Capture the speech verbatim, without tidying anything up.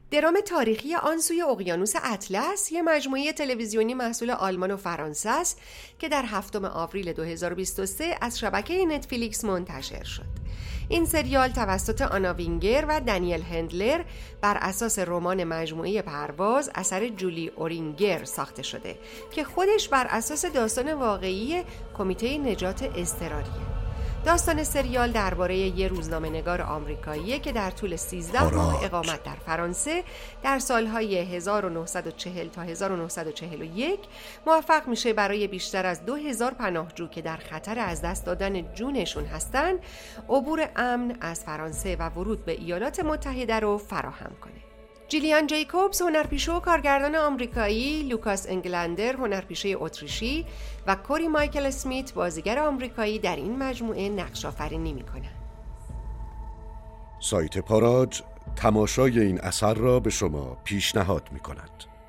درام تاریخی آن سوی اقیانوس اطلس یه مجموعه تلویزیونی محصول آلمان و فرانسه است که در هفتم آوریل دو هزار و بیست و سه از شبکه نتفلیکس منتشر شد. این سریال توسط آنا وینگر و دنیل هندلر بر اساس رمان مجموعه پرواز اثر جولی اورینگر ساخته شده که خودش بر اساس داستان واقعی کمیته نجات اضطراریه. داستان سریال درباره یه روزنامه‌نگار آمریکاییه که در طول سیزده ماه اقامت در فرانسه در سالهای هزار و نهصد و چهل تا هزار و نهصد و چهل و یک موفق میشه برای بیشتر از دو هزار پناهجو که در خطر از دست دادن جونشون هستن عبور امن از فرانسه و ورود به ایالات متحده رو فراهم کنه. جیلیان جیکوبز هنرپیشه و کارگردان آمریکایی، لوکاس انگلندر هنرپیشه اتریشی و کوری مایکل اسمیت بازیگر آمریکایی در این مجموعه نقش آفرینی می‌کنند. سایت پاراج تماشای این اثر را به شما پیشنهاد می‌کند.